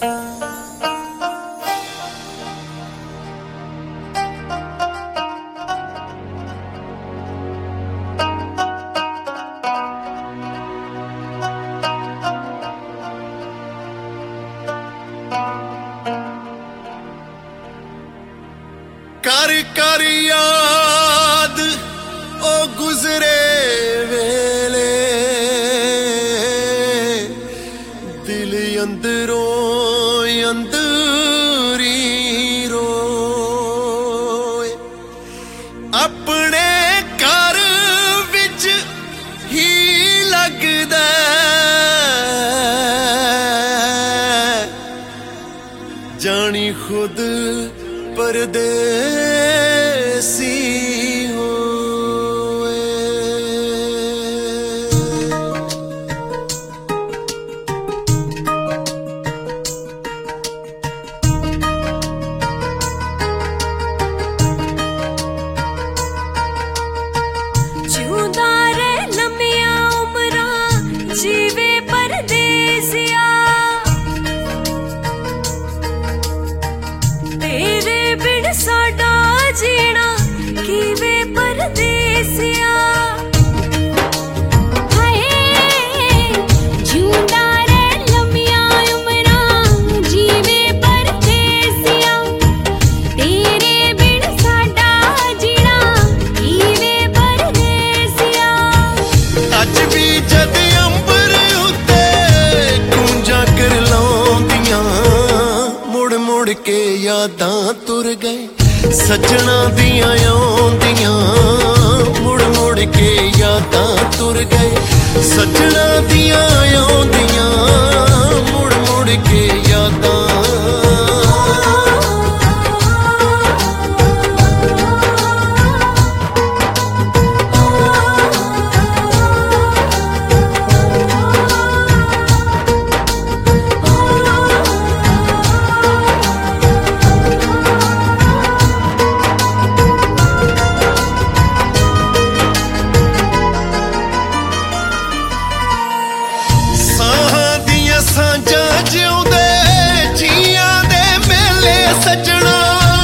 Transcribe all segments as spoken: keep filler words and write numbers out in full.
कर कर याद ओ गुजरे वेले दिल अंदरों अंदरी रोए अपने घर विच ही लगदा जानी खुद परदेसी होए। जिउंदा रह लम्मियां उमरां जीवे परदेसिया तेरे बिन साडा जीना कीवे परदेसिया हाय जिउंदा रह लम्मियां उमरां जीवे परदेसिया तेरे बिन साडा जीना कीवे परदेसिया अज भी जद अंबर उत्ते गूंजा कर लाउंदियां मुड़ मुड़ के यादां तुर गए सजना दियां आउंदियां मुड़ मुड़ के यादां तुर गए सजना दियां आउंदियां मुड़ मुड़ के यादां सजना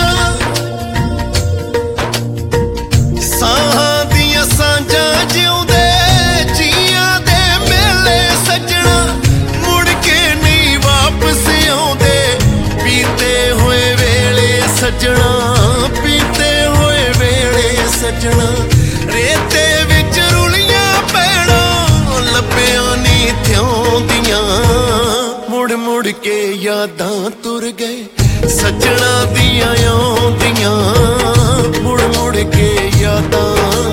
साहां दियां सांझां जिउंदे जियां दे मेले सजना मुड़ के नहीं वापस आउंदे पीते होए वेले सजना पीते होए वेले सजना रेते विच रुलियां पैणा लब्बियां नहीं थियाउंदियां मुड़ मुड़ के यादां तुर गए सजना दियां आउंदियां मुड़ मुड़ के यादां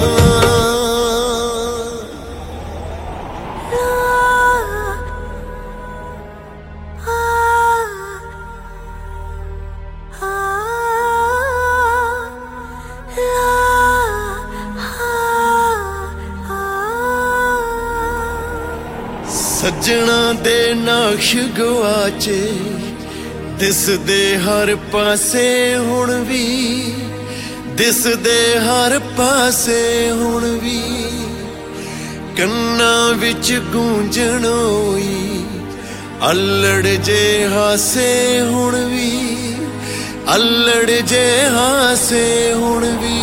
सजना दे नक्श गवाचे दिसदे हर पासे हुण भी दिसदे हर पासे हुण भी कन्ना विच गूंजण होई अल्लड़ जे हासे हुण भी अल्लड़ जे हासे हुण भी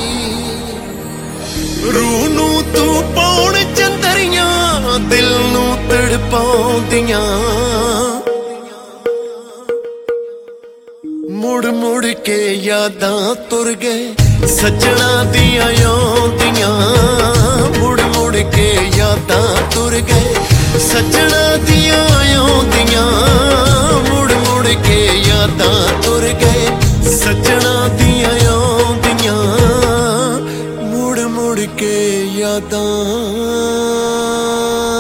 रूह नू तू पाउण चंदरियां दिल नू तड़पाउंदियां मुड़ मुड़ के यादां तुर गए सजना दियां आउंदियां मुड़ मुड़ के यादां तुर गए सजना दियां आउंदियां मुड़ मुड़ के यादां तुर गए सजना दियां आउंदियां मुड़ मुड़ के यादां